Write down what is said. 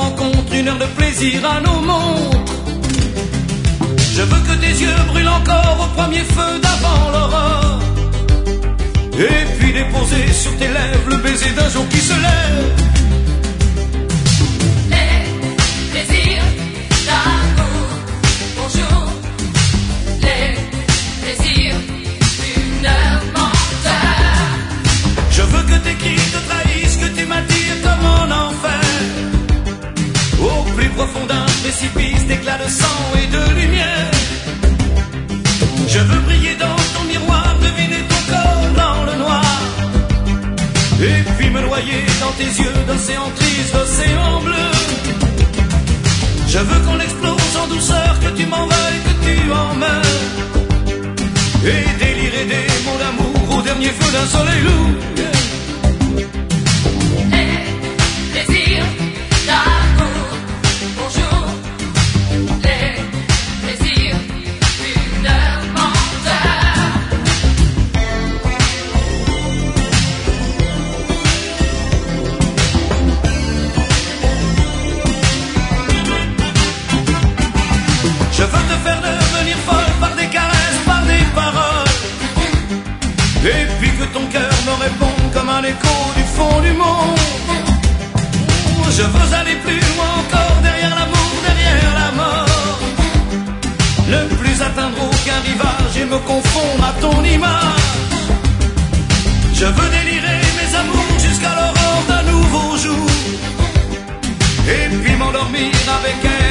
rencontre, une heure de plaisir à nos montres. Je veux que tes yeux brûlent encore au premier feu d'avant l'aurore. Et puis déposer sur tes lèvres le baiser d'un jour qui se lève. Les plaisirs d'amour, bonjour. Les plaisirs d'une heure menteur. Je veux que tes cris te trahissent, que tu m'attires comme en enfer. Au plus profond d'un précipice d'éclats de sang et de lumière. Je veux briller dans ton miroir, deviner ton corps dans le noir. Et puis me noyer dans tes yeux d'océan triste, d'océan bleu. Je veux qu'on explose en douceur, que tu m'en veuilles, que tu en meurs. Et délirer des mots d'amour au dernier feu d'un soleil lourd. Les plaisirs d'amour, bonjour. Les plaisirs d'une heure menteur. Je veux te faire devenir folle par des caresses, par des paroles. Et puis que ton cœur me réponde comme un écho du fond du monde. Je veux aller plus loin encore, derrière l'amour, derrière la mort. Ne plus atteindre aucun rivage et me confondre à ton image. Je veux délirer mes amours jusqu'à l'aurore d'un nouveau jour. Et puis m'endormir avec elle